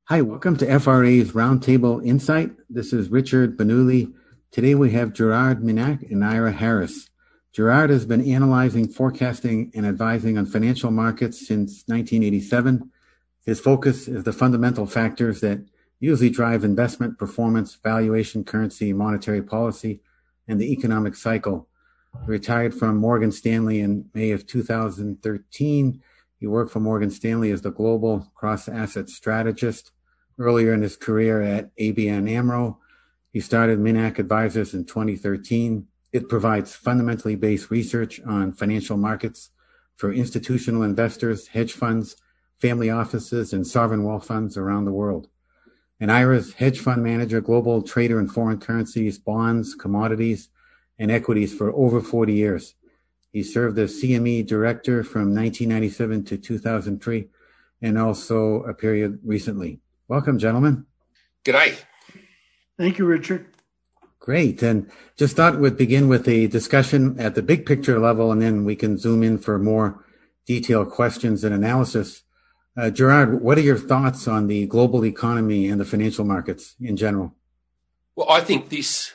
Hi, welcome to FRA's Roundtable Insight. This is Richard Benuli. Today we have Gerard Minack and Ira Harris. Gerard has been analyzing, forecasting, and advising on financial markets since 1987. His focus is the fundamental factors that usually drive investment performance, valuation, currency, monetary policy, and the economic cycle. Retired from Morgan Stanley in May of 2013. He worked for Morgan Stanley as the global cross-asset strategist. Earlier in his career at ABN AMRO, he started Minack Advisors in 2013. It provides fundamentally based research on financial markets for institutional investors, hedge funds, family offices, and sovereign wealth funds around the world. And Ira's hedge fund manager, global trader in foreign currencies, bonds, commodities, and equities for over 40 years. He served as CME director from 1997 to 2003, and also a period recently. Welcome, gentlemen. G'day. Thank you, Richard. Great. And just thought we'd begin with a discussion at the big picture level, and then we can zoom in for more detailed questions and analysis. Gerard, what are your thoughts on the global economy and the financial markets in general? Well, I think this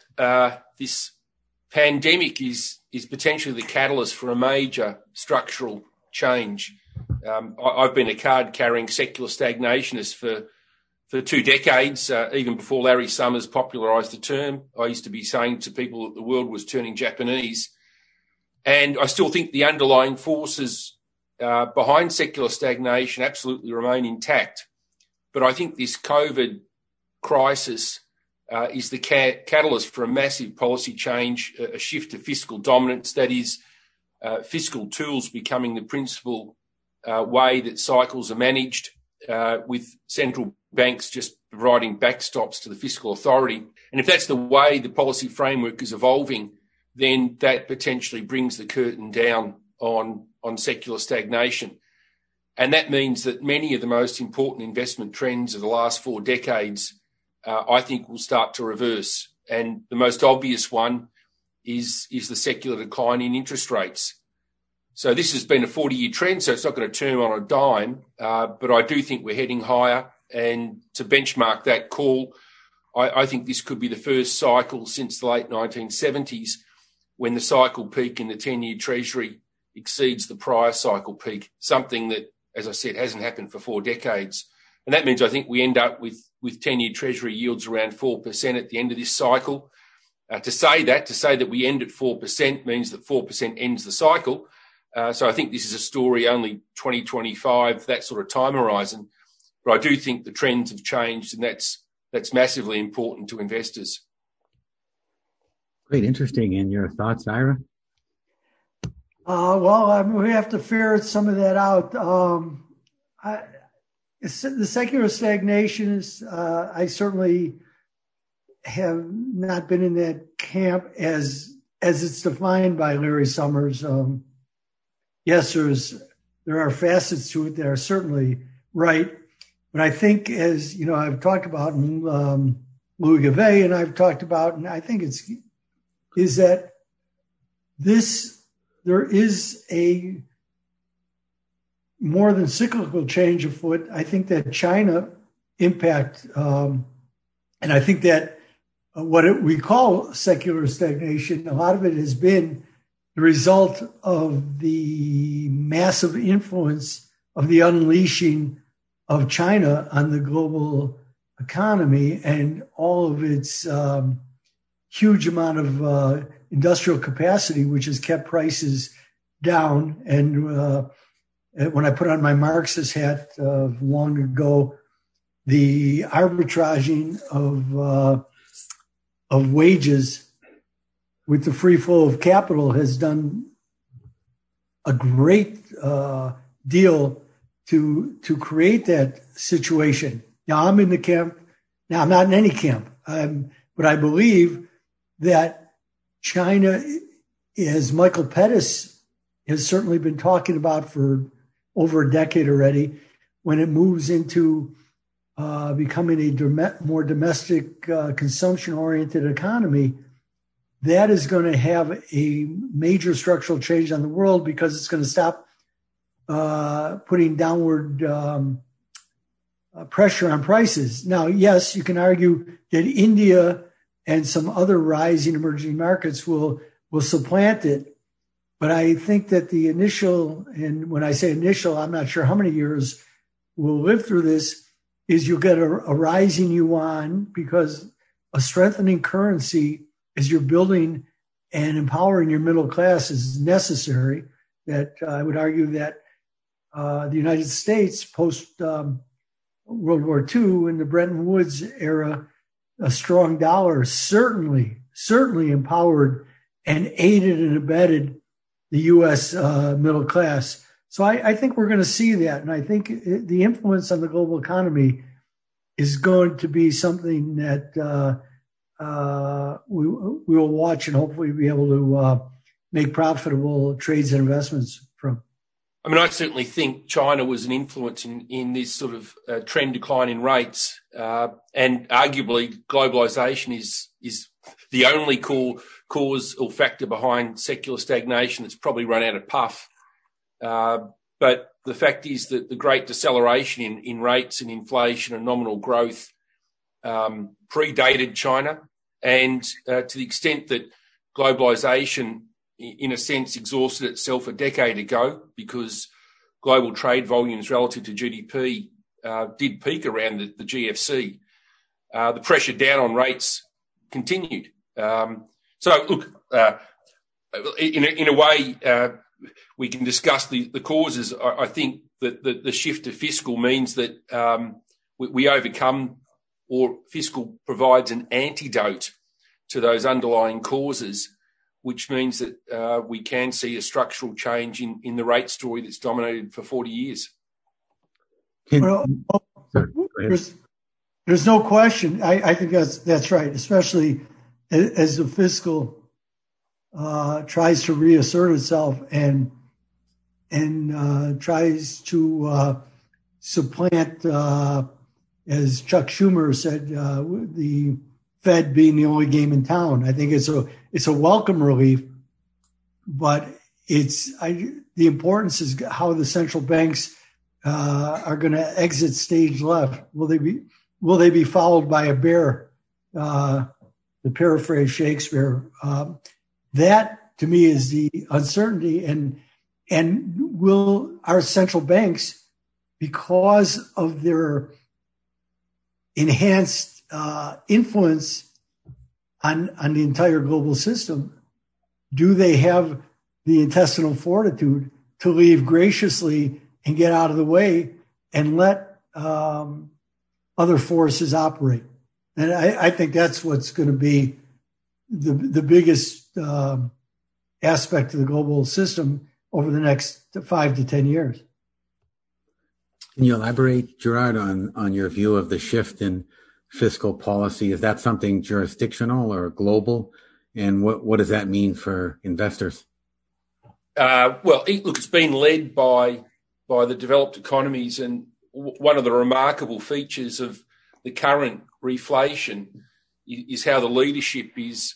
pandemic is potentially the catalyst for a major structural change. I've been a card-carrying secular stagnationist for 2 decades, even before Larry Summers popularised the term. I used to be saying to people that the world was turning Japanese. And I still think the underlying forces behind secular stagnation absolutely remain intact. But I think this COVID crisis is the catalyst for a massive policy change, a shift to fiscal dominance, that is, fiscal tools becoming the principal way that cycles are managed, with central banks just providing backstops to the fiscal authority. And if that's the way the policy framework is evolving, then that potentially brings the curtain down on secular stagnation. And that means that many of the most important investment trends of the last 4 decades, I think, will start to reverse. And the most obvious one is the secular decline in interest rates. So this has been a 40-year trend, so it's not going to turn on a dime, but I do think we're heading higher. And to benchmark that call, I think this could be the first cycle since the late 1970s when the cycle peak in the 10-year Treasury exceeds the prior cycle peak, something that, as I said, hasn't happened for 4 decades. And that means I think we end up with 10-year Treasury yields around 4% at the end of this cycle. To say that we end at 4% means that 4% ends the cycle. So I think this is a story only 2025, that sort of time horizon. But I do think the trends have changed, and that's massively important to investors. Great, interesting. And your thoughts, Ira? We have to ferret some of that out. The secular stagnation is, I certainly have not been in that camp as it's defined by Larry Summers. Yes, there are facets to it that are certainly right. But I think, as you know, I've talked about Louis Gavay, and I've talked about, and I think is that there is a more than cyclical change afoot. I think that China impact, and I think that what we call secular stagnation, a lot of it has been the result of the massive influence of the unleashing of China on the global economy and all of its huge amount of industrial capacity, which has kept prices down. And when I put on my Marxist hat long ago, the arbitraging of wages with the free flow of capital has done a great deal to create that situation. Now, I'm in the camp. Now, I'm not in any camp, but I believe that China, as Michael Pettis has certainly been talking about for over a decade already, when it moves into becoming a more domestic consumption-oriented economy, that is going to have a major structural change on the world because it's going to stop putting downward pressure on prices. Now, yes, you can argue that India and some other rising emerging markets will supplant it. But I think that the initial, and when I say initial, I'm not sure how many years we'll live through this, is you'll get a rising yuan, because a strengthening currency as you're building and empowering your middle class is necessary. That I would argue that the United States post World War II in the Bretton Woods era, a strong dollar certainly empowered and aided and abetted the U.S. Middle class. So I think we're going to see that. And I think the influence on the global economy is going to be something that we will watch and hopefully be able to make profitable trades and investments from. I mean, I certainly think China was an influence in this sort of trend decline in rates, and arguably globalisation is the only cause or factor behind secular stagnation that's probably run out of puff. But the fact is that the great deceleration in rates and inflation and nominal growth predated China, and to the extent that globalisation, in a sense, exhausted itself a decade ago, because global trade volumes relative to GDP did peak around the GFC. The pressure down on rates continued. So, look, in a way, we can discuss the causes. I think that the shift to fiscal means that we overcome, or fiscal provides an antidote to those underlying causes, which means that we can see a structural change in the rate story that's dominated for 40 years. Well, there's no question. I think that's right, especially as the fiscal tries to reassert itself and tries to supplant, as Chuck Schumer said, the Fed being the only game in town. I think it's a welcome relief, but the importance is how the central banks are going to exit stage left. Will they be followed by a bear? To paraphrase Shakespeare, that to me is the uncertainty. And will our central banks, because of their enhanced influence on the entire global system, do they have the intestinal fortitude to leave graciously and get out of the way and let other forces operate? And I think that's what's going to be the biggest aspect of the global system over the next 5 to 10 years. Can you elaborate, Gerard, on your view of the shift in fiscal policy? Is that something jurisdictional or global? And what does that mean for investors? Well, look, it's been led by the developed economies, and one of the remarkable features of the current reflation is how the leadership is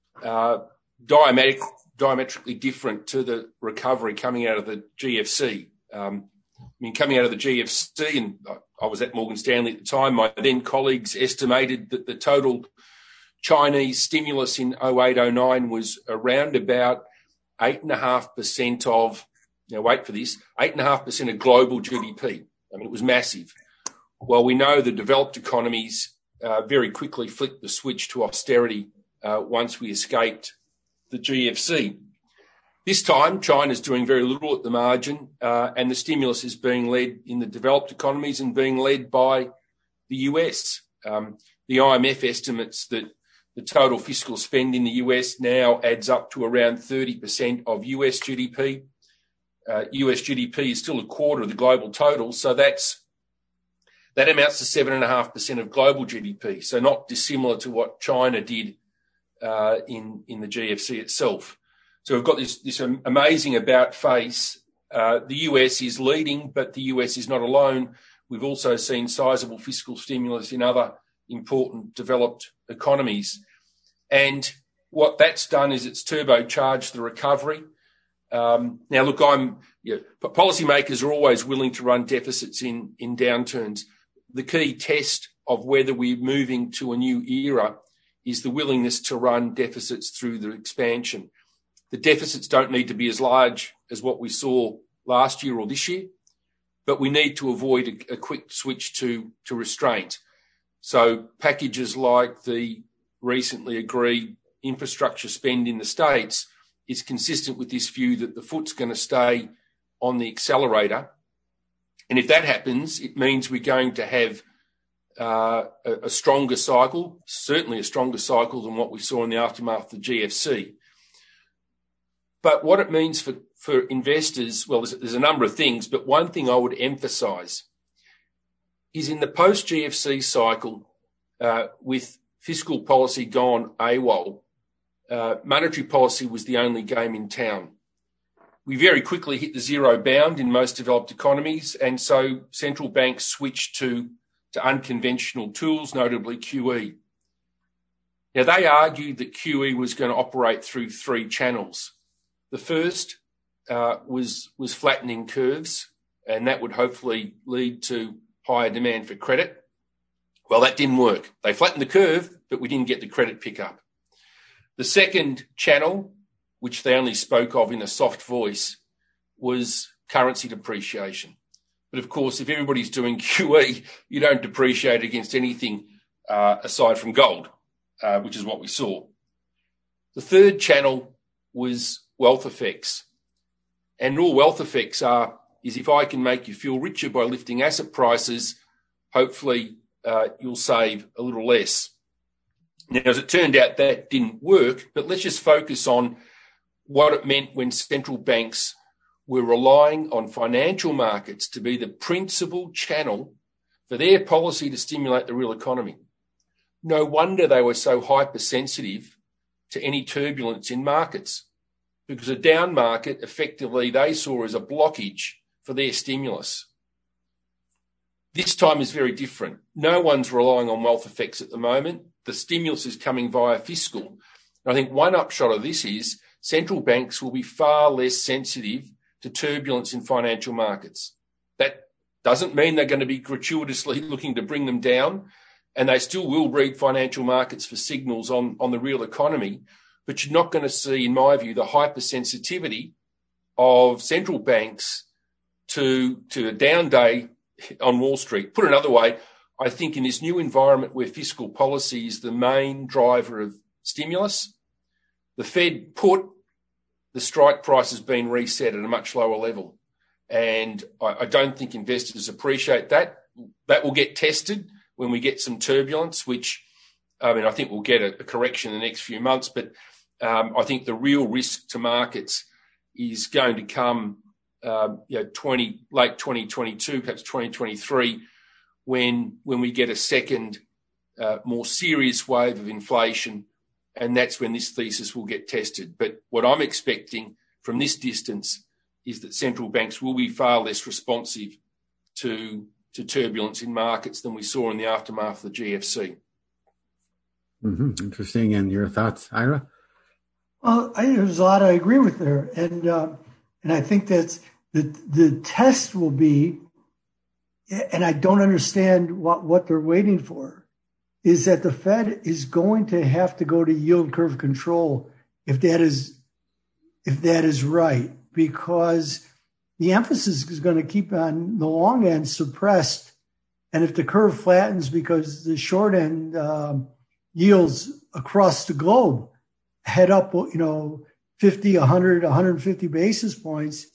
diametrically different to the recovery coming out of the GFC. Coming out of the GFC, and I was at Morgan Stanley at the time, my then colleagues estimated that the total Chinese stimulus in 08-09 was around about 8.5% of, wait for this, 8.5% of global GDP. I mean, it was massive. Well, we know the developed economies very quickly flicked the switch to austerity once we escaped the GFC. This time, China's doing very little at the margin, and the stimulus is being led in the developed economies and being led by the US. The IMF estimates that the total fiscal spend in the US now adds up to around 30% of US GDP. US GDP is still a quarter of the global total, so that amounts to 7.5% of global GDP, so not dissimilar to what China did in the GFC itself. So we've got this amazing about face. The US is leading, but the US is not alone. We've also seen sizable fiscal stimulus in other important developed economies. And what that's done is it's turbocharged the recovery. Now, look, policymakers are always willing to run deficits in downturns. the key test of whether we're moving to a new era is the willingness to run deficits through the expansion. The deficits don't need to be as large as what we saw last year or this year, but we need to avoid a quick switch to restraint. So packages like the recently agreed infrastructure spend in the States is consistent with this view that the foot's going to stay on the accelerator. And if that happens, it means we're going to have a stronger cycle, certainly a stronger cycle than what we saw in the aftermath of the GFC. But what it means for investors, well, there's a number of things, but one thing I would emphasise is in the post-GFC cycle, with fiscal policy gone AWOL, monetary policy was the only game in town. We very quickly hit the zero bound in most developed economies, and so central banks switched to unconventional tools, notably QE. Now, they argued that QE was going to operate through three channels. The first was flattening curves, and that would hopefully lead to higher demand for credit. Well, that didn't work. They flattened the curve, but we didn't get the credit pickup. The second channel, which they only spoke of in a soft voice, was currency depreciation. But of course, if everybody's doing QE, you don't depreciate against anything aside from gold, which is what we saw. The third channel was wealth effects. And all wealth effects is if I can make you feel richer by lifting asset prices, hopefully you'll save a little less. Now, as it turned out, that didn't work, but let's just focus on what it meant when central banks were relying on financial markets to be the principal channel for their policy to stimulate the real economy. No wonder they were so hypersensitive to any turbulence in markets, because a down market effectively they saw as a blockage for their stimulus. This time is very different. No one's relying on wealth effects at the moment. The stimulus is coming via fiscal. And I think one upshot of this is central banks will be far less sensitive to turbulence in financial markets. That doesn't mean they're going to be gratuitously looking to bring them down, and they still will read financial markets for signals on the real economy, but you're not going to see, in my view, the hypersensitivity of central banks to a down day on Wall Street. Put another way, I think in this new environment where fiscal policy is the main driver of stimulus, the Fed put the strike price has been reset at a much lower level. And I don't think investors appreciate that. That will get tested when we get some turbulence, which, I think we'll get a correction in the next few months. But I think the real risk to markets is going to come late 2022, perhaps 2023, when we get a second more serious wave of inflation. And that's when this thesis will get tested. But what I'm expecting from this distance is that central banks will be far less responsive to turbulence in markets than we saw in the aftermath of the GFC. Mm-hmm. Interesting. And your thoughts, Ira? Well, there's a lot I agree with there. And I think that's the test will be, and I don't understand what they're waiting for, is that the Fed is going to have to go to yield curve control if that is right, because the emphasis is going to keep on the long end suppressed. And if the curve flattens because the short end yields across the globe head up, 50, 100, 150 basis points,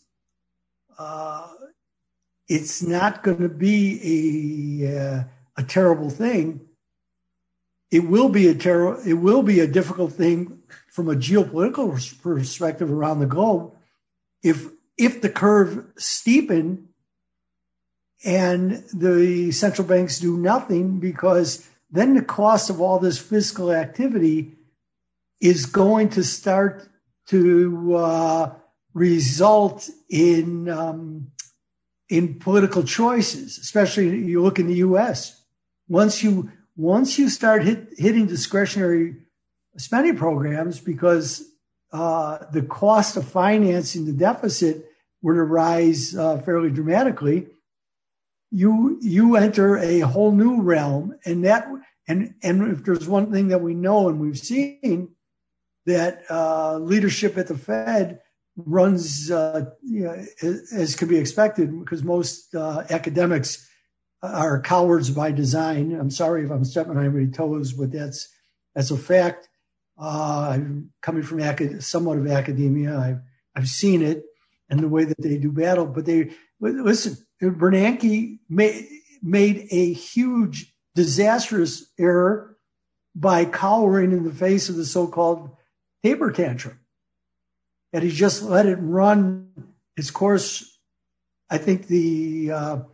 it's not going to be a terrible thing. It will be a difficult thing from a geopolitical perspective around the globe if the curve steepen and the central banks do nothing, because then the cost of all this fiscal activity is going to start to result in political choices, especially you look in the U.S. Once you start hitting discretionary spending programs, because the cost of financing the deficit were to rise fairly dramatically, you enter a whole new realm, and if there's one thing that we know and we've seen, that leadership at the Fed runs as could be expected, because most academics are cowards by design. I'm sorry if I'm stepping on anybody's toes, but that's a fact. I'm coming from somewhat of academia. I've seen it and the way that they do battle. But listen, Bernanke made a huge, disastrous error by cowering in the face of the so-called taper tantrum. And he just let it run its course. I think the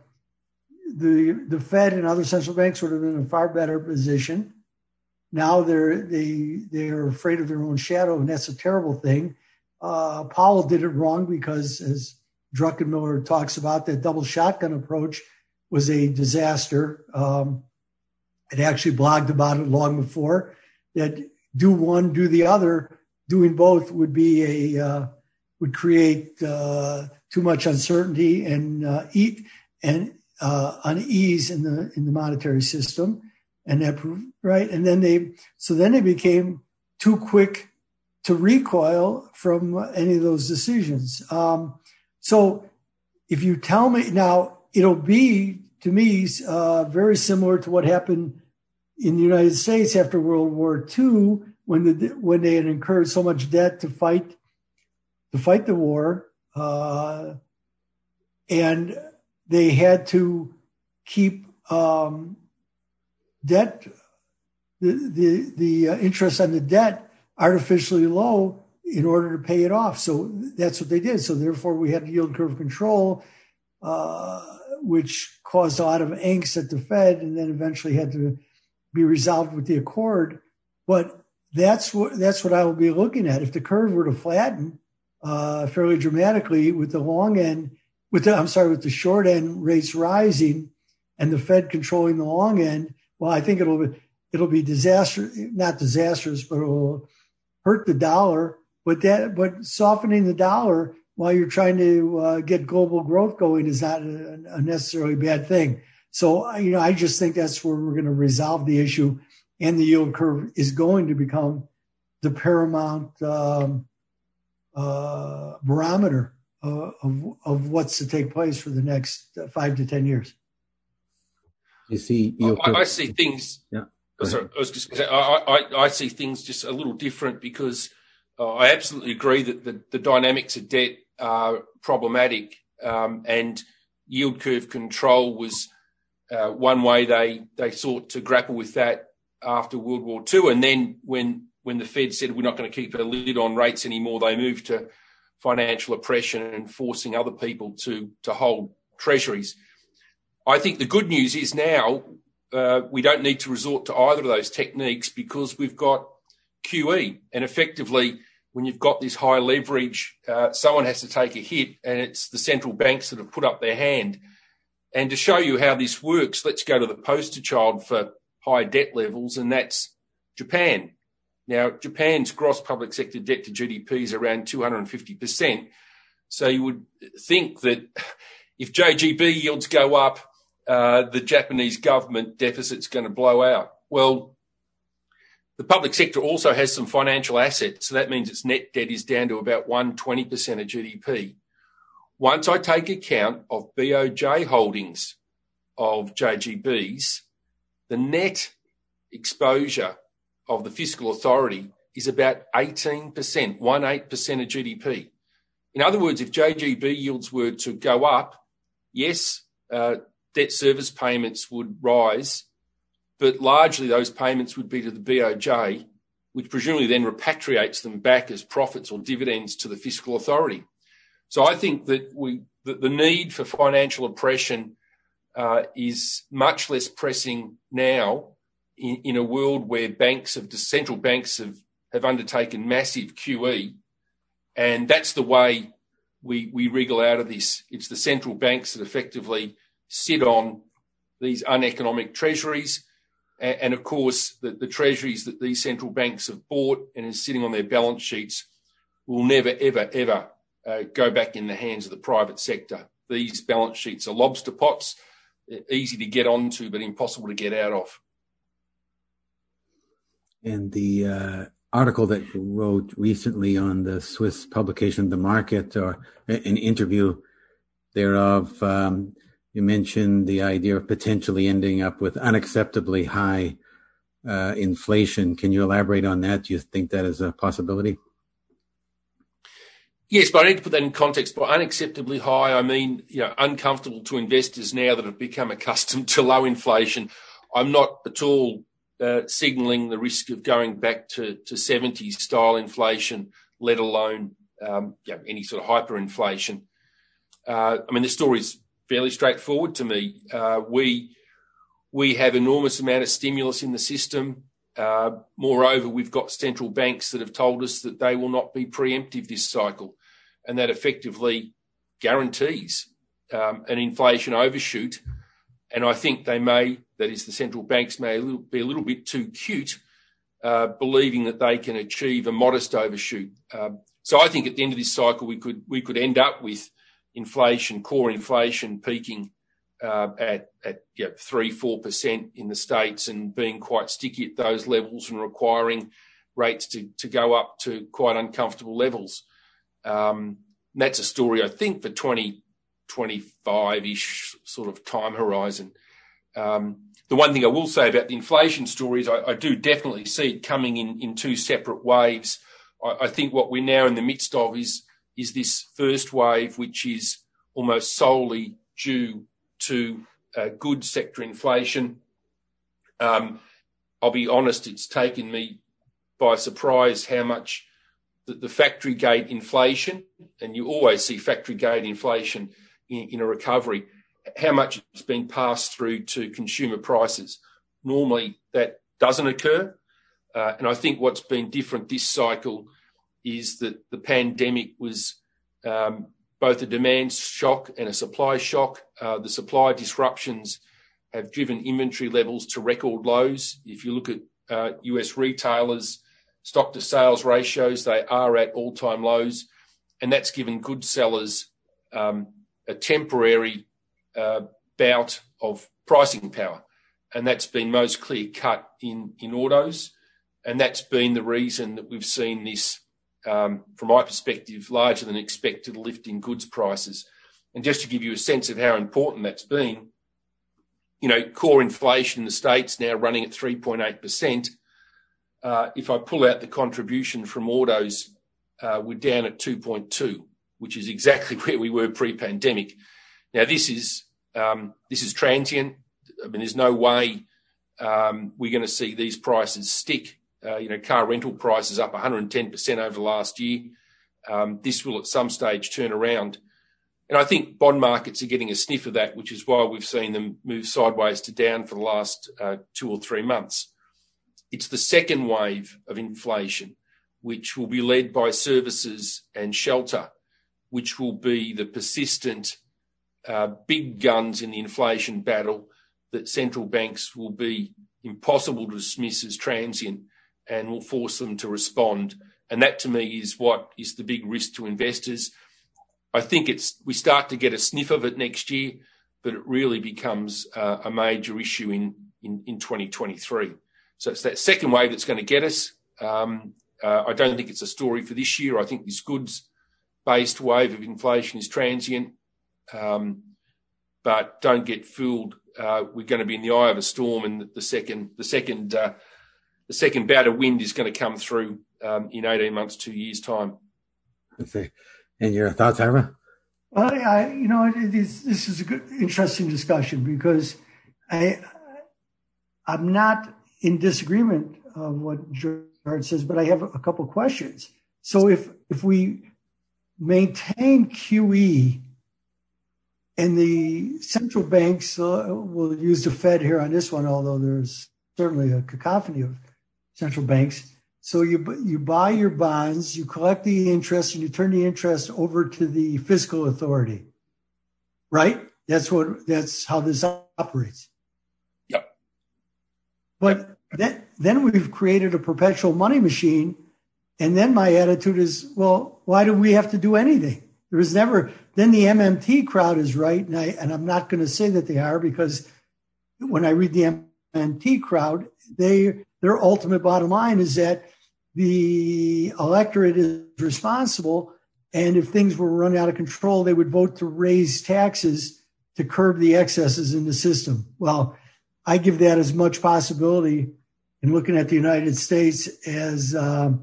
Fed and other central banks would have been in a far better position. Now they're afraid of their own shadow, and that's a terrible thing. Powell did it wrong because, as Druckenmiller talks about, that double shotgun approach was a disaster. It actually blogged about it long before, that do one, do the other. Doing both would create too much uncertainty and unease in the monetary system, and that right. And then they became too quick to recoil from any of those decisions. So if you tell me now, it'll be to me very similar to what happened in the United States after World War II, when they had incurred so much debt to fight the war, and they had to keep debt, the interest on the debt artificially low in order to pay it off. So that's what they did. So therefore, we had yield curve control, which caused a lot of angst at the Fed, and then eventually had to be resolved with the Accord. But that's what I will be looking at. If the curve were to flatten fairly dramatically, with the long end, with the short end rates rising and the Fed controlling the long end, well, I think it'll be not disastrous, but it'll hurt the dollar. But softening the dollar while you're trying to get global growth going is not a necessarily bad thing. So, I just think that's where we're going to resolve the issue, and the yield curve is going to become the paramount barometer of what's to take place for the next 5 to 10 years. You see, I see things. Yeah. Sorry, I was just going to say, I see things just a little different, because I absolutely agree that the dynamics of debt are problematic, and yield curve control was one way they sought to grapple with that after World War II. And then when the Fed said we're not going to keep a lid on rates anymore, they moved to financial oppression and forcing other people to hold treasuries. I think the good news is now we don't need to resort to either of those techniques, because we've got QE. And effectively, when you've got this high leverage, someone has to take a hit, and it's the central banks that have put up their hand. And to show you how this works, let's go to the poster child for high debt levels, and that's Japan. Now, Japan's gross public sector debt to GDP is around 250%. So you would think that if JGB yields go up, the Japanese government deficit's going to blow out. Well, the public sector also has some financial assets, so that means its net debt is down to about 120% of GDP. Once I take account of BOJ holdings of JGBs, the net exposure of the fiscal authority is about 18%, 18% of GDP. In other words, if JGB yields were to go up, yes, debt service payments would rise, but largely those payments would be to the BOJ, which presumably then repatriates them back as profits or dividends to the fiscal authority. So I think that the need for financial oppression is much less pressing now in a world where central banks have undertaken massive QE, and that's the way we wriggle out of this. It's the central banks that effectively sit on these uneconomic treasuries, and of course the treasuries that these central banks have bought and is sitting on their balance sheets will never, ever, ever go back in the hands of the private sector. These balance sheets are lobster pots. easy to get onto but impossible to get out of. And the article that you wrote recently on the Swiss publication, The Market, or an interview thereof, you mentioned the idea of potentially ending up with unacceptably high inflation. Can you elaborate on that? Do you think that is a possibility? Yes, but I need to put that in context. By unacceptably high, I mean, uncomfortable to investors now that have become accustomed to low inflation. I'm not at all signalling the risk of going back to 70s style inflation, let alone any sort of hyperinflation. The story is fairly straightforward to me. We have enormous amount of stimulus in the system. Moreover, we've got central banks that have told us that they will not be preemptive this cycle, and that effectively guarantees an inflation overshoot. And I think the central banks may be a little bit too cute, believing that they can achieve a modest overshoot. So I think at the end of this cycle, we could end up with core inflation peaking at 3-4% in the States and being quite sticky at those levels and requiring rates to go up to quite uncomfortable levels. That's a story, I think, for 2025-ish sort of time horizon. The one thing I will say about the inflation story is I do definitely see it coming in two separate waves. I think what we're now in the midst of is this first wave, which is almost solely due to goods sector inflation. I'll be honest, it's taken me by surprise how much the factory gate inflation, and you always see factory gate inflation in a recovery, how much it's been passed through to consumer prices. Normally that doesn't occur. And I think what's been different this cycle is that the pandemic was both a demand shock and a supply shock. The supply disruptions have driven inventory levels to record lows. If you look at US retailers, stock to sales ratios, they are at all-time lows. And that's given good sellers a temporary bout of pricing power. And that's been most clear cut in autos. And that's been the reason that we've seen this, from my perspective, larger than expected lift in goods prices. And just to give you a sense of how important that's been, core inflation in the States now running at 3.8%. If I pull out the contribution from autos, we're down at 2.2, which is exactly where we were pre-pandemic. Now, this is transient. There's no way we're going to see these prices stick. Car rental prices up 110% over the last year. This will at some stage turn around. And I think bond markets are getting a sniff of that, which is why we've seen them move sideways to down for the last 2 or 3 months. It's the second wave of inflation, which will be led by services and shelter, which will be the persistent big guns in the inflation battle that central banks will be impossible to dismiss as transient and will force them to respond. And that, to me, is what is the big risk to investors. I think we start to get a sniff of it next year, but it really becomes a major issue in 2023. So it's that second wave that's going to get us. I don't think it's a story for this year. I think this goods-based wave of inflation is transient. But don't get fooled. We're going to be in the eye of a storm, and the second bout of wind is going to come through in 18 months, 2 years' time. Okay. And your thoughts, Ira? Well, this is a good, interesting discussion because I'm not in disagreement of what Gerard says, but I have a couple of questions. So if we maintain QE and the central banks, will use the Fed here on this one, although there's certainly a cacophony of central banks. So you buy your bonds, you collect the interest, and you turn the interest over to the fiscal authority, right? That's how this operates. Yep. But then we've created a perpetual money machine, and then my attitude is, well, why do we have to do anything? There was never. Then the MMT crowd is right, and I'm not going to say that they are, because when I read the MMT crowd, their ultimate bottom line is that the electorate is responsible, and if things were run out of control, they would vote to raise taxes to curb the excesses in the system. Well, I give that as much possibility in looking at the United States as the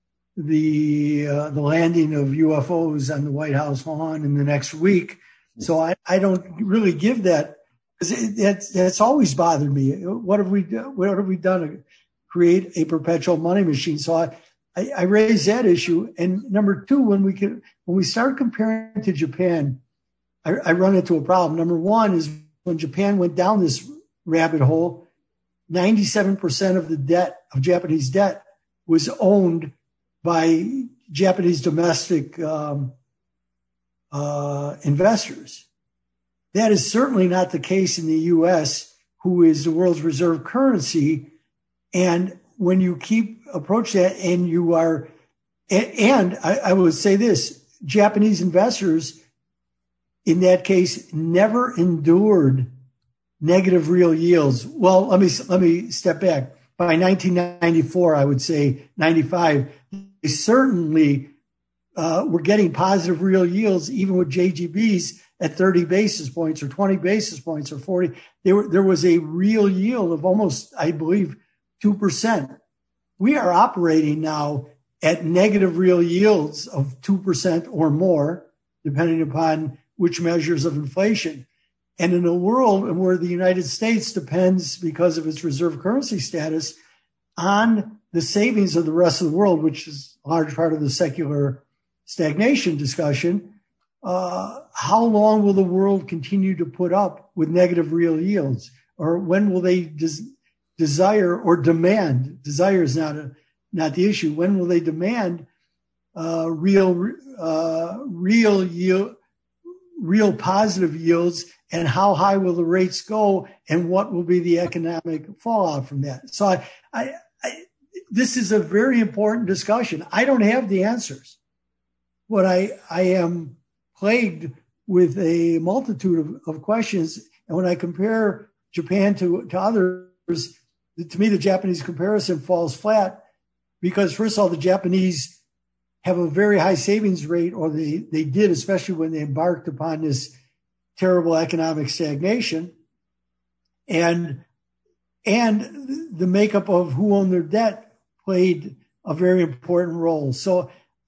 landing of UFOs on the White House lawn in the next week. So I don't really give that, because that's always bothered me. What have we done to create a perpetual money machine? So I raise that issue. And number two, when we start comparing to Japan, I run into a problem. Number one is when Japan went down this rabbit hole, 97% of the debt, of Japanese debt, was owned by Japanese domestic investors. That is certainly not the case in the U.S., who is the world's reserve currency. And when you keep approach that, and you are, and I would say this, Japanese investors in that case never endured negative real yields. Well, let me step back. By 1994, I would say 95, they certainly were getting positive real yields, even with JGBs at 30 basis points or 20 basis points or 40. There was a real yield of almost, I believe, 2%. We are operating now at negative real yields of 2% or more, depending upon which measures of inflation. And in a world where the United States depends, because of its reserve currency status, on the savings of the rest of the world, which is a large part of the secular stagnation discussion, how long will the world continue to put up with negative real yields? Or when will they desire or demand? Desire is not the issue. When will they demand real positive yields, and how high will the rates go, and what will be the economic fallout from that? So this is a very important discussion. I don't have the answers, but I am plagued with a multitude of questions. And when I compare Japan to others, to me, the Japanese comparison falls flat, because first of all, the Japanese have a very high savings rate, or they did, especially when they embarked upon this terrible economic stagnation, and the makeup of who owned their debt played a very important role. So,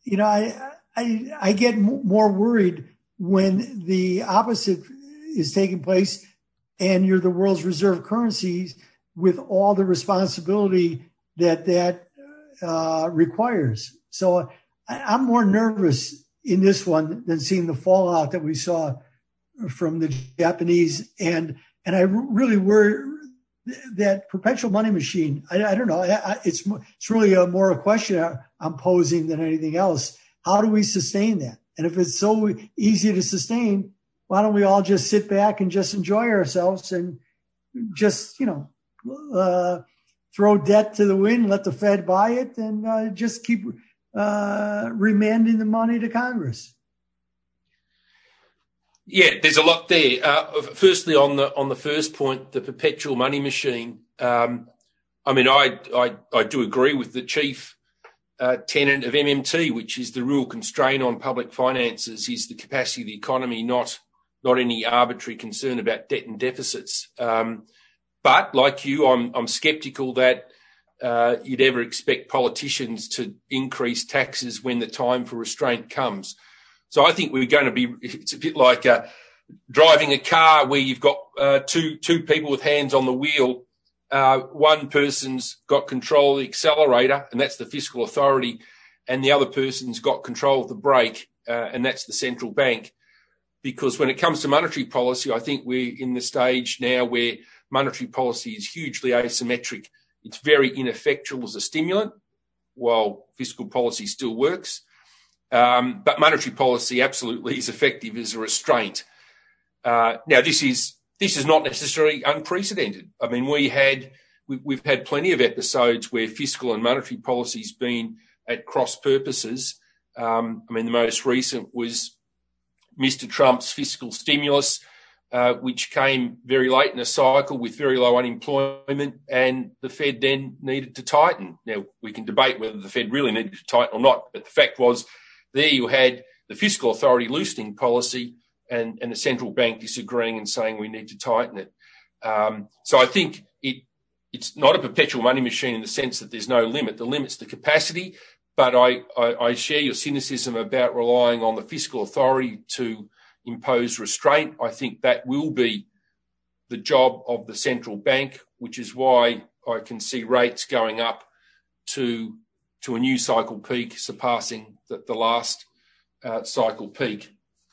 I get more worried when the opposite is taking place, and you're the world's reserve currency with all the responsibility that requires. So I'm more nervous in this one than seeing the fallout that we saw from the Japanese. And I really worry that perpetual money machine. I don't know. It's really more a question I'm posing than anything else. How do we sustain that? And if it's so easy to sustain, why don't we all just sit back and just enjoy ourselves and just, throw debt to the wind, let the Fed buy it, and just keep remanding the money to Congress? Yeah, there's a lot there. Firstly, on the first point, the perpetual money machine. I do agree with the chief tenet of MMT, which is the real constraint on public finances is the capacity of the economy, not any arbitrary concern about debt and deficits. But like you, I'm sceptical that you'd ever expect politicians to increase taxes when the time for restraint comes. So I think we're going to be, it's a bit like driving a car where you've got two people with hands on the wheel. One person's got control of the accelerator, and that's the fiscal authority, and the other person's got control of the brake, and that's the central bank. Because when it comes to monetary policy, I think we're in the stage now where monetary policy is hugely asymmetric. It's very ineffectual as a stimulant, while fiscal policy still works. But monetary policy absolutely is effective as a restraint. Now, this is not necessarily unprecedented. I mean, we've had plenty of episodes where fiscal and monetary policy's been at cross purposes. The most recent was Mr. Trump's fiscal stimulus, which came very late in a cycle with very low unemployment, and the Fed then needed to tighten. Now, we can debate whether the Fed really needed to tighten or not, but the fact was there you had the fiscal authority loosening policy and the central bank disagreeing and saying we need to tighten it. So I think it's not a perpetual money machine in the sense that there's no limit. The limit's the capacity, but I share your cynicism about relying on the fiscal authority to impose restraint. I think that will be the job of the central bank, which is why I can see rates going up to a new cycle peak, surpassing the last cycle peak.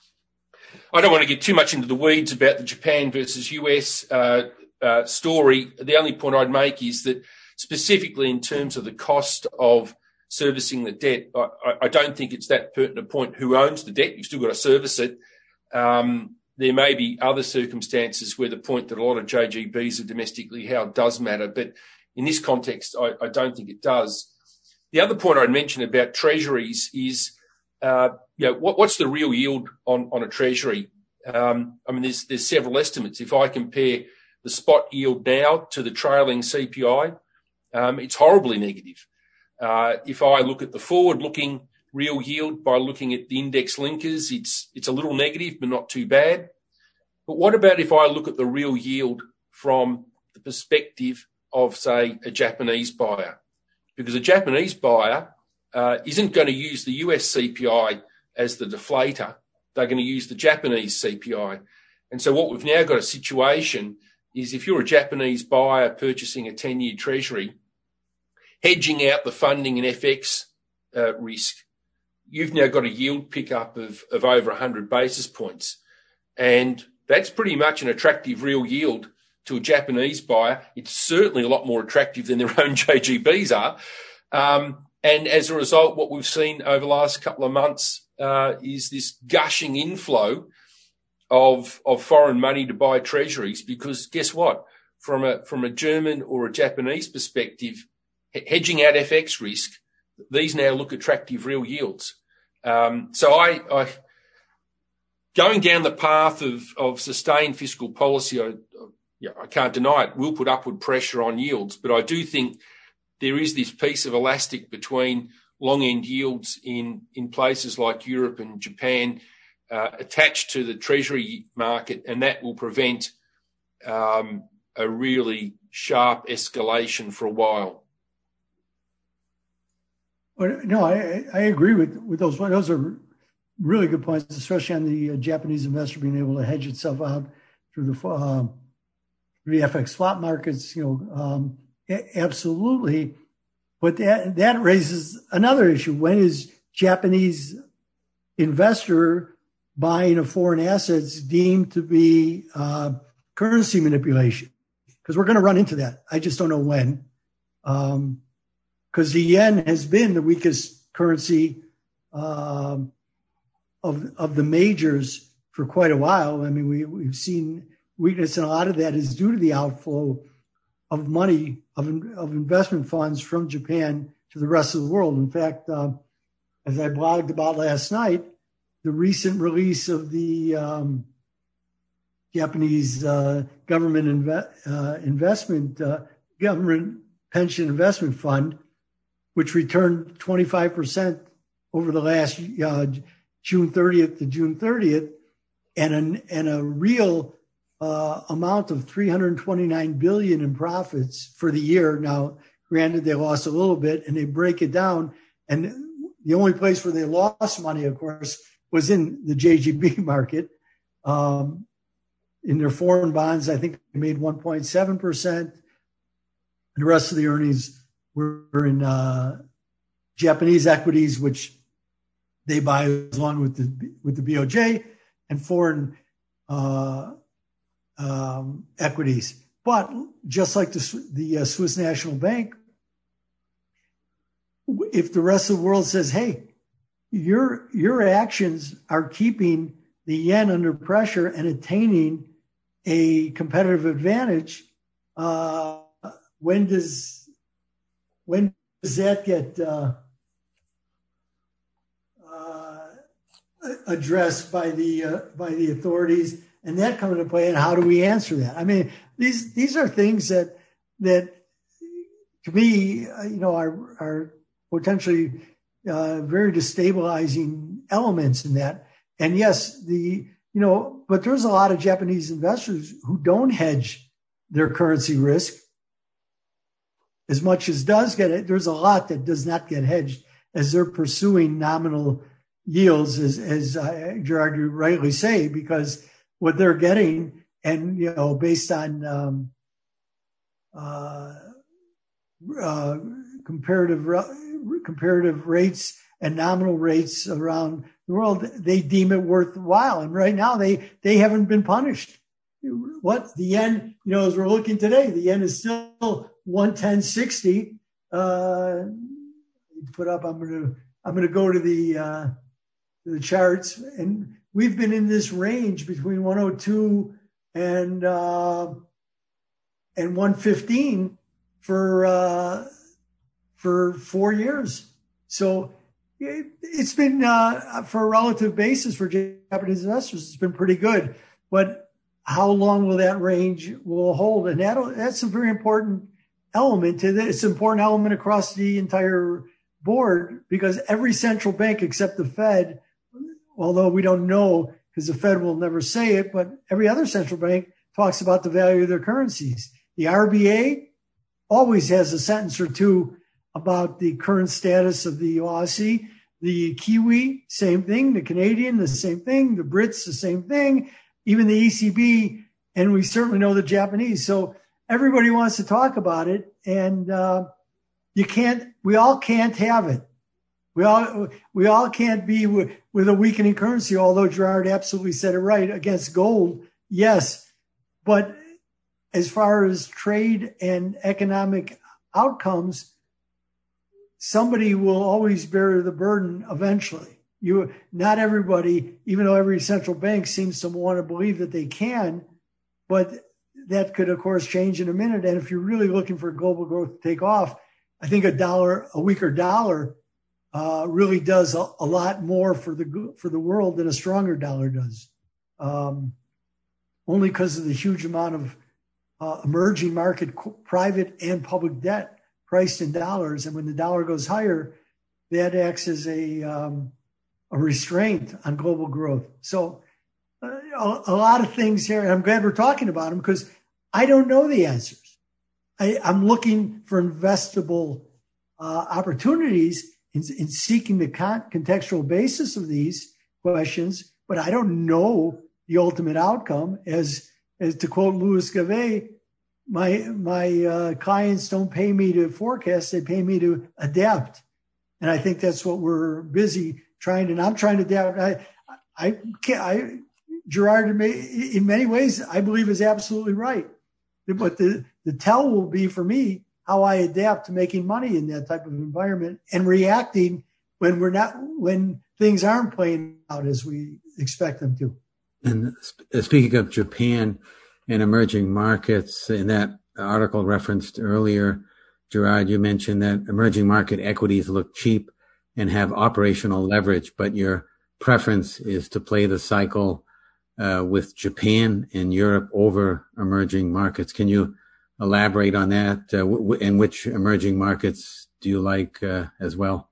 I don't want to get too much into the weeds about the Japan versus US story. The only point I'd make is that specifically in terms of the cost of servicing the debt, I don't think it's that pertinent a point who owns the debt. You've still got to service it. There may be other circumstances where the point that a lot of JGBs are domestically held does matter, but in this context, I don't think it does. The other point I'd mention about treasuries is, what's the real yield on a treasury? There's several estimates. If I compare the spot yield now to the trailing CPI, it's horribly negative. If I look at the forward-looking real yield by looking at the index linkers, it's a little negative, but not too bad. But what about if I look at the real yield from the perspective of, say, a Japanese buyer? Because a Japanese buyer isn't going to use the US CPI as the deflator. They're going to use the Japanese CPI. And so what we've now got a situation is if you're a Japanese buyer purchasing a 10-year treasury, hedging out the funding and FX risk, you've now got a yield pickup of over 100 basis points. And that's pretty much an attractive real yield to a Japanese buyer. It's certainly a lot more attractive than their own JGBs are. And as a result, what we've seen over the last couple of months is this gushing inflow of foreign money to buy treasuries, because guess what? From a German or a Japanese perspective, hedging out FX risk, these now look attractive real yields. So I going down the path of sustained fiscal policy, I can't deny it, will put upward pressure on yields, but I do think there is this piece of elastic between long-end yields in places like Europe and Japan attached to the treasury market, and that will prevent a really sharp escalation for a while. Well, no, I agree with those. Those are really good points, especially on the Japanese investor being able to hedge itself out through the FX swap markets. Absolutely. But that raises another issue. When is Japanese investor buying of foreign assets deemed to be currency manipulation? Because we're going to run into that. I just don't know when. Because the yen has been the weakest currency of the majors for quite a while. I mean, we've seen weakness, and a lot of that is due to the outflow of money of investment funds from Japan to the rest of the world. In fact, as I blogged about last night, the recent release of the Japanese government pension investment fund, which returned 25% over the last June 30th to June 30th, and a real amount of $329 billion in profits for the year. Now, granted, they lost a little bit, and they break it down. And the only place where they lost money, of course, was in the JGB market. In their foreign bonds, I think they made 1.7%. The rest of the earnings were in Japanese equities, which they buy along with the BOJ, and foreign equities. But just like the Swiss National Bank, if the rest of the world says, hey, your actions are keeping the yen under pressure and attaining a competitive advantage, when does that get addressed by the authorities, and that come into play. And how do we answer that? I mean, these are things that to me, are potentially very destabilizing elements in that. And yes, but there's a lot of Japanese investors who don't hedge their currency risk as much as does get it. There's a lot that does not get hedged as they're pursuing nominal yields, as Gerard, you rightly say, because what they're getting, and based on comparative rates and nominal rates around the world, they deem it worthwhile. And right now, they haven't been punished. What the yen, as we're looking today, the yen is still 110.60. Put up. I'm gonna go to the charts, and we've been in this range between 102 and 115 for 4 years. So it's been for a relative basis for Japanese investors, it's been pretty good. But how long will that range will hold? And that's a very important element to this. It's an important element across the entire board, because every central bank except the Fed, although we don't know because the Fed will never say it, but every other central bank talks about the value of their currencies. The RBA always has a sentence or two about the current status of the Aussie. The Kiwi, same thing. The Canadian, the same thing. The Brits, the same thing. Even the ECB, and we certainly know the Japanese. So everybody wants to talk about it, and we all can't have it. We all can't be with a weakening currency, although Gerard absolutely said it right. Against gold, yes. But as far as trade and economic outcomes, somebody will always bear the burden eventually. Not everybody, even though every central bank seems to want to believe that they can, but that could, of course, change in a minute. And if you're really looking for global growth to take off, I think a weaker dollar really does a lot more for the world than a stronger dollar does. Only because of the huge amount of emerging market private and public debt priced in dollars, and when the dollar goes higher, that acts as a restraint on global growth. So a lot of things here, and I'm glad we're talking about them because I don't know the answers. I'm looking for investable opportunities in seeking the contextual basis of these questions, but I don't know the ultimate outcome. As to quote Louis Gavet, my clients don't pay me to forecast; they pay me to adapt, and I think that's what we're busy trying to. And I'm trying to adapt. Gerard, in many ways, I believe is absolutely right. But the tell will be for me how I adapt to making money in that type of environment and reacting when things aren't playing out as we expect them to. And speaking of Japan and emerging markets, in that article referenced earlier, Gerard, you mentioned that emerging market equities look cheap and have operational leverage, but your preference is to play the cycle with Japan and Europe over emerging markets. Can you elaborate on that? And which emerging markets do you like as well?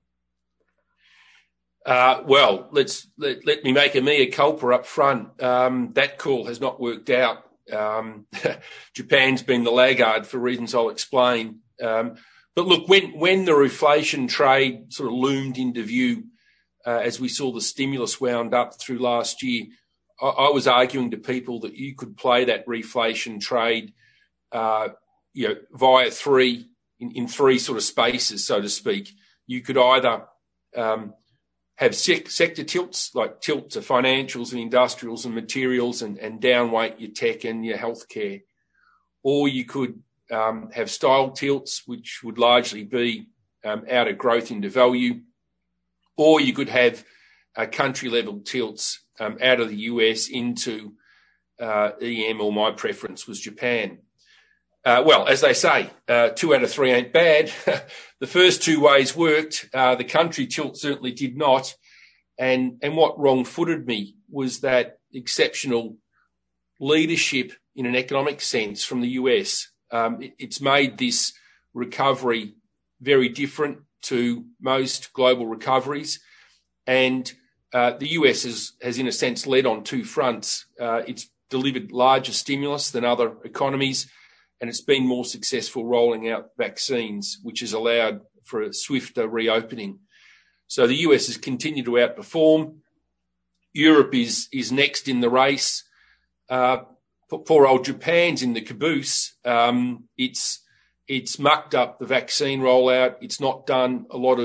Well, let me make a mea culpa up front. That call has not worked out. Japan's been the laggard for reasons I'll explain. But look, when the reflation trade sort of loomed into view, as we saw the stimulus wound up through last year, I was arguing to people that you could play that reflation trade, via three sort of spaces, so to speak. You could either have sector tilts, like tilt to financials and industrials and materials, and downweight your tech and your healthcare, or you could have style tilts, which would largely be out of growth into value, or you could have country level tilts out of the US into EM, or my preference was Japan. Well, as they say, 2 out of 3 ain't bad. The first two ways worked. The country tilt certainly did not. And what wrong-footed me was that exceptional leadership in an economic sense from the US. It's made this recovery very different to most global recoveries. And the US has in a sense led on two fronts. It's delivered larger stimulus than other economies, and it's been more successful rolling out vaccines, which has allowed for a swifter reopening. So the US has continued to outperform. Europe is next in the race. Poor old Japan's in the caboose. It's mucked up the vaccine rollout. It's not done a lot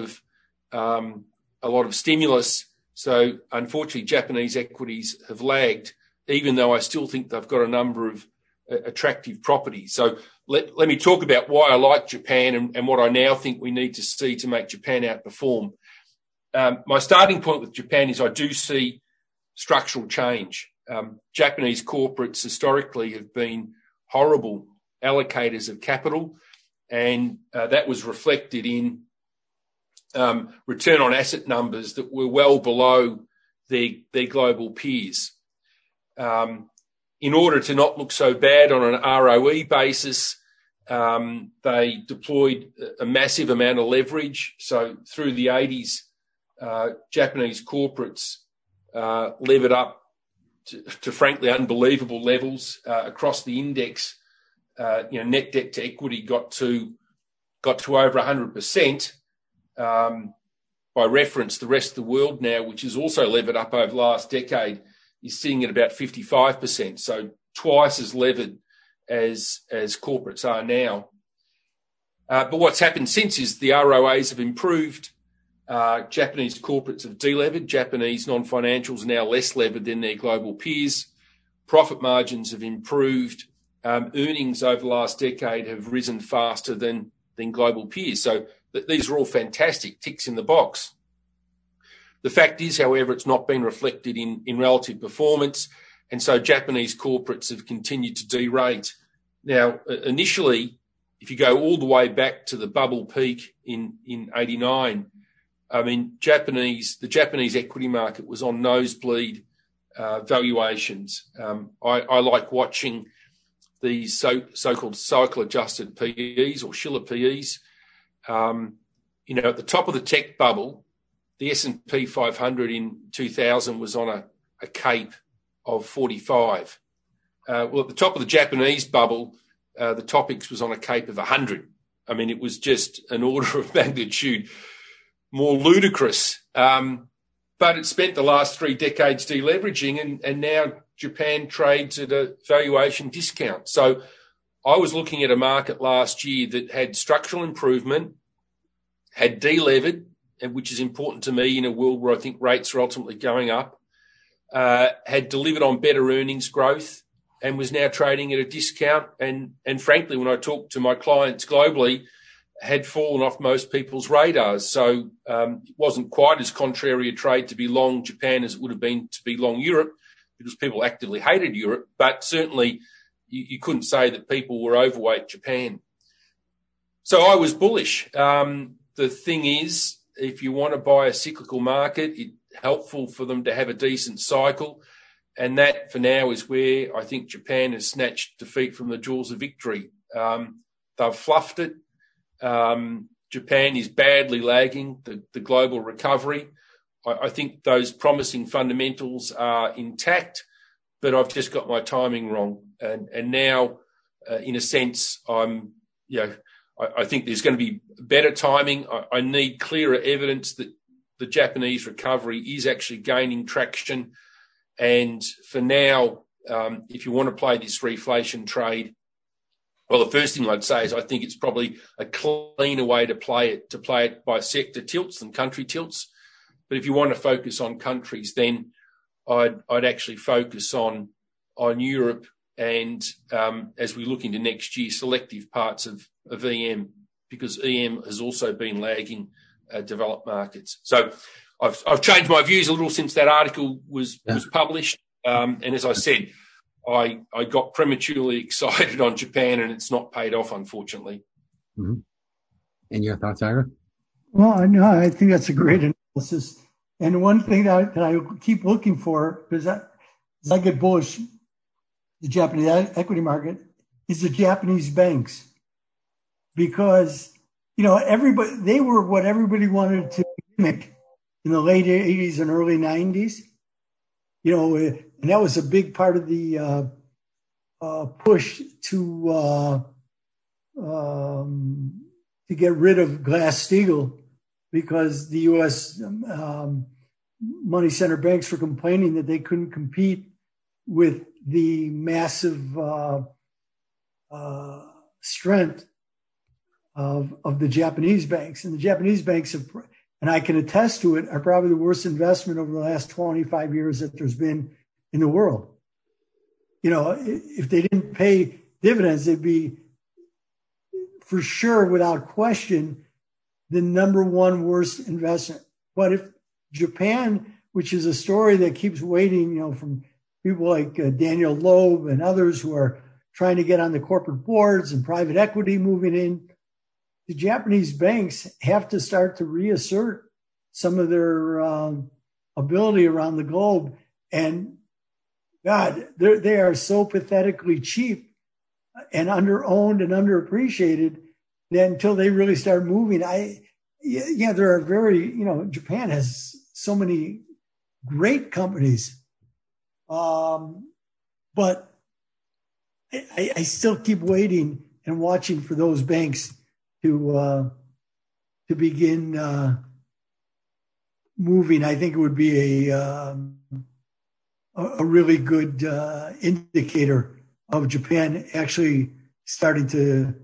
of stimulus. So unfortunately, Japanese equities have lagged, even though I still think they've got a number of attractive properties. So let me talk about why I like Japan and what I now think we need to see to make Japan outperform. My starting point with Japan is I do see structural change. Japanese corporates historically have been horrible allocators of capital, and that was reflected in return on asset numbers that were well below their global peers. In order to not look so bad on an ROE basis, they deployed a massive amount of leverage. So through the 80s, Japanese corporates levered up to frankly unbelievable levels across the index. Net debt to equity got to over 100%. By reference, the rest of the world now, which is also levered up over the last decade, is sitting at about 55%. So twice as levered as corporates are now. But what's happened since is the ROAs have improved. Japanese corporates have delevered. Japanese non-financials are now less levered than their global peers. Profit margins have improved. Earnings over the last decade have risen faster than global peers. So these are all fantastic ticks in the box. The fact is, however, it's not been reflected in relative performance. And so Japanese corporates have continued to derate. Now, initially, if you go all the way back to the bubble peak in 89, I mean, the Japanese equity market was on nosebleed valuations. I like watching these so-called cycle-adjusted PEs or Shiller PEs. At the top of the tech bubble, the S&P 500 in 2000 was on a cape of 45. Well, at the top of the Japanese bubble, the Topix was on a cape of 100. I mean, it was just an order of magnitude more ludicrous. But it spent the last 3 decades deleveraging, and now Japan trades at a valuation discount. So I was looking at a market last year that had structural improvement, had delevered, and which is important to me in a world where I think rates are ultimately going up, had delivered on better earnings growth, and was now trading at a discount. And frankly, when I talk to my clients globally, had fallen off most people's radars. So it wasn't quite as contrary a trade to be long Japan as it would have been to be long Europe, because people actively hated Europe. But certainly you couldn't say that people were overweight Japan. So I was bullish. The thing is, if you want to buy a cyclical market, it's helpful for them to have a decent cycle. And that, for now, is where I think Japan has snatched defeat from the jaws of victory. They've fluffed it. Japan is badly lagging the global recovery. I think those promising fundamentals are intact, but I've just got my timing wrong. And now, in a sense, I think there's going to be better timing. I need clearer evidence that the Japanese recovery is actually gaining traction. And for now, if you want to play this reflation trade, well, the first thing I'd say is I think it's probably a cleaner way to play it by sector tilts than country tilts. But if you want to focus on countries, then I'd actually focus on Europe and, as we look into next year, selective parts of EM, because EM has also been lagging developed markets. So I've changed my views a little since that article was published. And as I said, I got prematurely excited on Japan, and it's not paid off, unfortunately. Mm-hmm. And your thoughts, Ira? Well, no, I think that's a great analysis. And one thing that I keep looking for, because I get bullish, the Japanese equity market, is the Japanese banks. Because, they were what everybody wanted to mimic in the late 80s and early 90s. And that was a big part of the push to get rid of Glass-Steagall, because the U.S. Money center banks were complaining that they couldn't compete with the massive strength of the Japanese banks. And the Japanese banks have, and I can attest to it, are probably the worst investment over the last 25 years that there's been in the world. If they didn't pay dividends, they'd be, for sure, without question, the number one worst investment. But if Japan, which is a story that keeps waiting, from people like Daniel Loeb and others who are trying to get on the corporate boards and private equity moving in, the Japanese banks have to start to reassert some of their ability around the globe. And God, they are so pathetically cheap and underowned and underappreciated that until they really start moving, there are Japan has so many great companies. But I still keep waiting and watching for those banks to begin moving. I think it would be a really good indicator of Japan actually starting to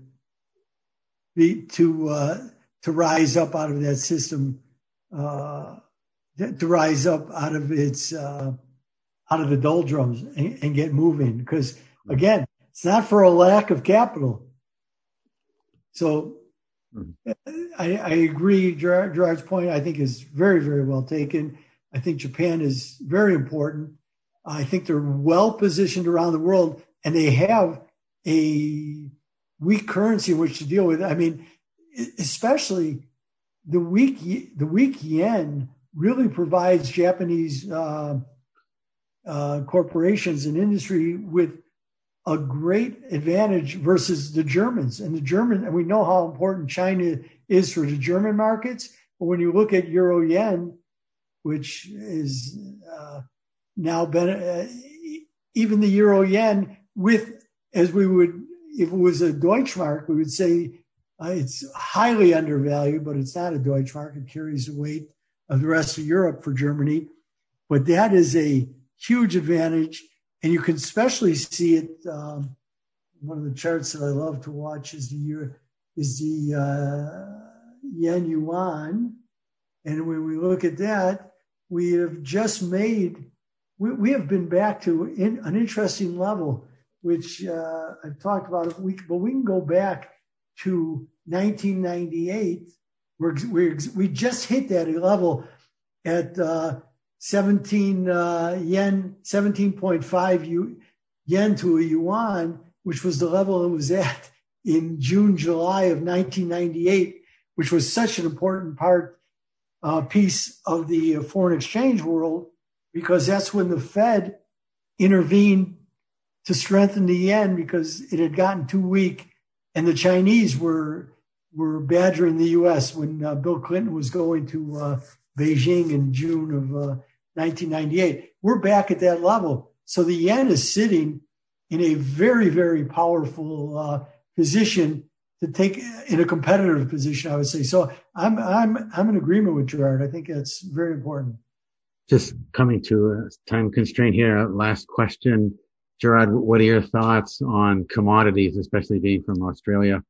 rise up out of that system, to rise up out of its out of the doldrums and get moving. Because again, it's not for a lack of capital. So I agree. Gerard's point, I think, is very, very well taken. I think Japan is very important. I think they're well positioned around the world, and they have a weak currency in which to deal with. I mean, especially the weak yen really provides Japanese corporations and industry with a great advantage versus the Germans. And we know how important China is for the German markets. But when you look at Euro yen, which is now even the Euro yen if it was a Deutschmark, we would say it's highly undervalued, but it's not a Deutschmark. It carries the weight of the rest of Europe for Germany. But that is a huge advantage. And you can especially see it. One of the charts that I love to watch is the yen yuan. And when we look at that, we have just we have been back to an interesting level, which I've talked about. But we can go back to 1998, where we just hit that level at 17.5 yen to a yuan, which was the level it was at in June, July of 1998, which was such an important piece of the foreign exchange world, because that's when the Fed intervened to strengthen the yen because it had gotten too weak, and the Chinese were badgering the U.S. when Bill Clinton was going to Beijing in June of 1998. We're back at that level. So the yen is sitting in a very, very powerful position to take in a competitive position, I would say. So I'm in agreement with Gerard. I think that's very important. Just coming to a time constraint here. Last question. Gerard, what are your thoughts on commodities, especially being from Australia?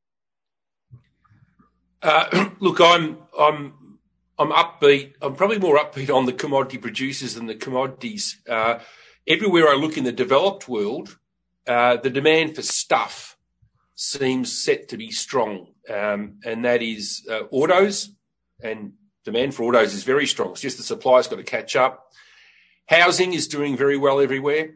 Look, I'm upbeat. I'm probably more upbeat on the commodity producers than the commodities. Everywhere I look in the developed world, the demand for stuff seems set to be strong. And that is autos, and demand for autos is very strong. It's just the supply's got to catch up. Housing is doing very well everywhere.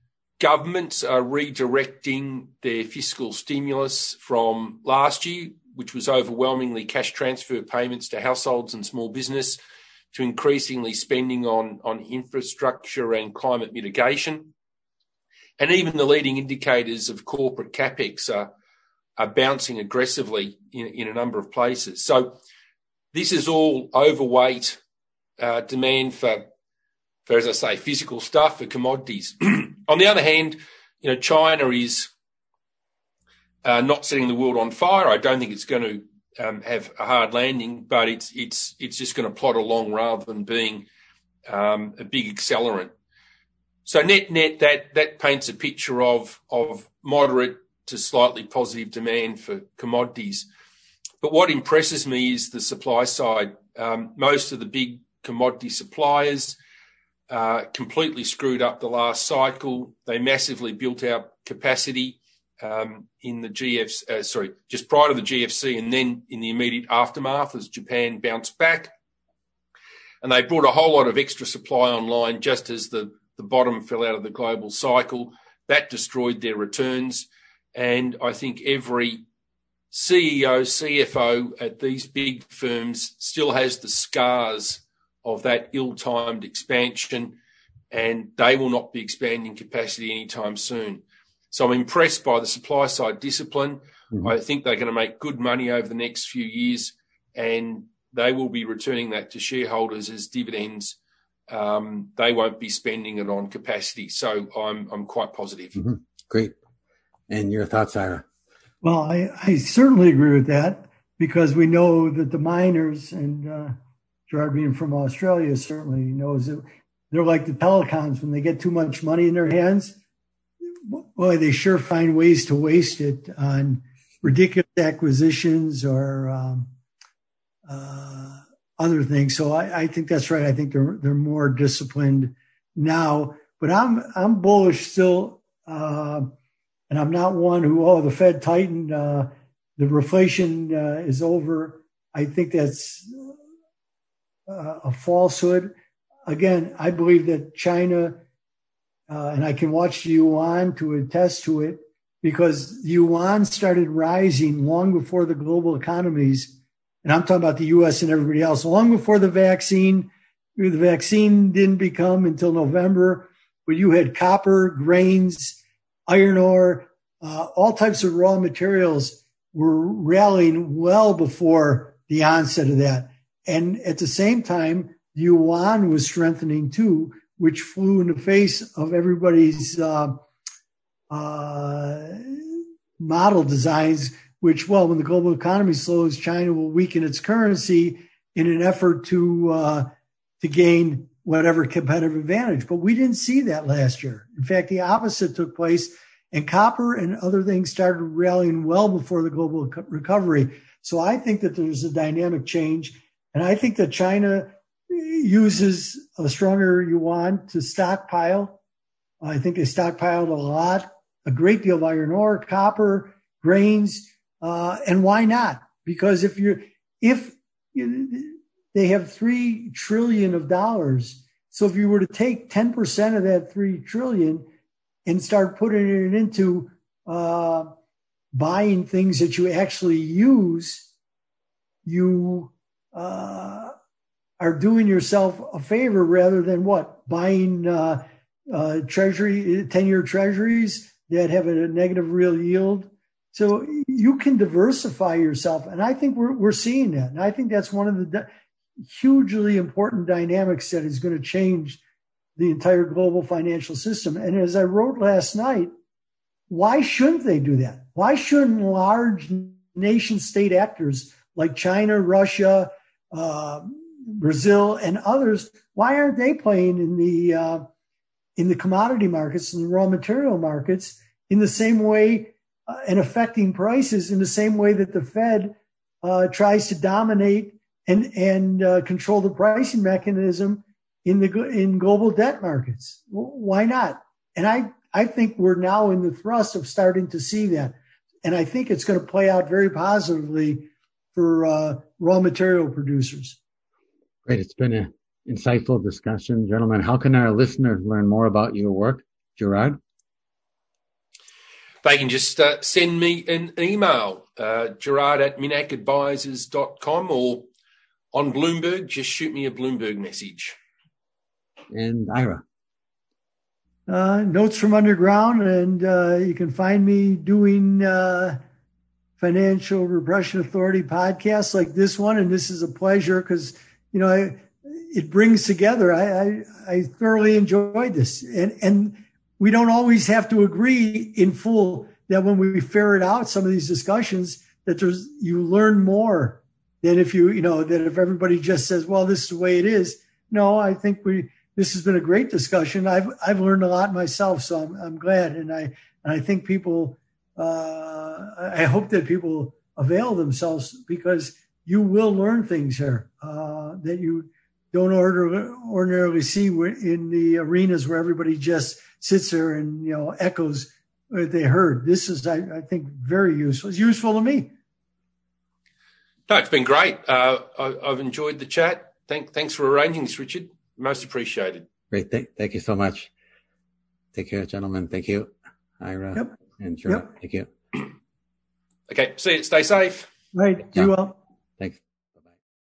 Governments are redirecting their fiscal stimulus from last year, which was overwhelmingly cash transfer payments to households and small business, to increasingly spending on infrastructure and climate mitigation. And even the leading indicators of corporate capex are bouncing aggressively in a number of places. So this is all overweight demand for, as I say, physical stuff, for commodities. On the other hand, China is not setting the world on fire. I don't think it's going to have a hard landing, but it's just going to plod along rather than being a big accelerant. So net that paints a picture of moderate to slightly positive demand for commodities. But what impresses me is the supply side. Most of the big commodity suppliers completely screwed up the last cycle. They massively built out capacity in the just prior to the GFC, and then in the immediate aftermath as Japan bounced back. And they brought a whole lot of extra supply online just as the bottom fell out of the global cycle. That destroyed their returns. And I think every CEO, CFO at these big firms still has the scars of that ill-timed expansion, and they will not be expanding capacity anytime soon. So I'm impressed by the supply side discipline. Mm-hmm. I think they're going to make good money over the next few years, and they will be returning that to shareholders as dividends. They won't be spending it on capacity. So I'm quite positive. Mm-hmm. Great. And your thoughts, Ira? Well, I certainly agree with that, because we know that the miners, and Gerard being from Australia certainly knows that they're like the telecoms. When they get too much money in their hands, boy, they sure find ways to waste it on ridiculous acquisitions or other things. So I think that's right. I think they're more disciplined now. But I'm bullish still, and I'm not one who, the Fed tightened, the reflation is over. I think that's a falsehood. Again, I believe that China, and I can watch the yuan to attest to it, because the yuan started rising long before the global economies, and I'm talking about the U.S. and everybody else, long before the vaccine. The vaccine didn't become until November, but you had copper, grains, iron ore, all types of raw materials were rallying well before the onset of that. And at the same time, the yuan was strengthening too, which flew in the face of everybody's model designs, which, when the global economy slows, China will weaken its currency in an effort to gain whatever competitive advantage. But we didn't see that last year. In fact, the opposite took place, and copper and other things started rallying well before the global recovery. So I think that there's a dynamic change, and I think that China uses a stronger yuan to stockpile. I think they stockpiled a great deal of iron ore, copper, grains, and why not? Because if they have $3 trillion, so if you were to take 10% of that $3 trillion and start putting it into buying things that you actually use, you are doing yourself a favor rather than buying treasury 10-year treasuries that have a negative real yield. So you can diversify yourself, and I think we're seeing that. And I think that's one of the hugely important dynamics that is going to change the entire global financial system. And as I wrote last night, why shouldn't they do that? Why shouldn't large nation state actors like China, Russia, Brazil, and others, why aren't they playing in the commodity markets and the raw material markets in the same way and affecting prices in the same way that the Fed tries to dominate and control the pricing mechanism in global debt markets? Why not? And I think we're now in the thrust of starting to see that. And I think it's going to play out very positively for raw material producers. Great. It's been an insightful discussion. Gentlemen, how can our listeners learn more about your work? Gerard? They can just send me an email, gerard@minakadvisors.com, or on Bloomberg, just shoot me a Bloomberg message. And Ira? Notes from Underground, and you can find me doing Financial Repression Authority podcasts like this one, and this is a pleasure because, it brings together. I thoroughly enjoyed this, and we don't always have to agree in full. That when we ferret out some of these discussions, that you learn more than if that if everybody just says, well, this is the way it is. No, I think this has been a great discussion. I've learned a lot myself, so I'm glad, and I think people. I hope that people avail themselves, because you will learn things here that you don't ordinarily see in the arenas where everybody just sits there and echoes what they heard. This is, I think, very useful. It's useful to me. No, it's been great. I've enjoyed the chat. Thanks for arranging this, Richard. Most appreciated. Great. Thank you so much. Take care, gentlemen. Thank you, Ira. Yep. And Gerard. Yep. Thank you. Okay. See you. Stay safe. Right. You well. Thanks.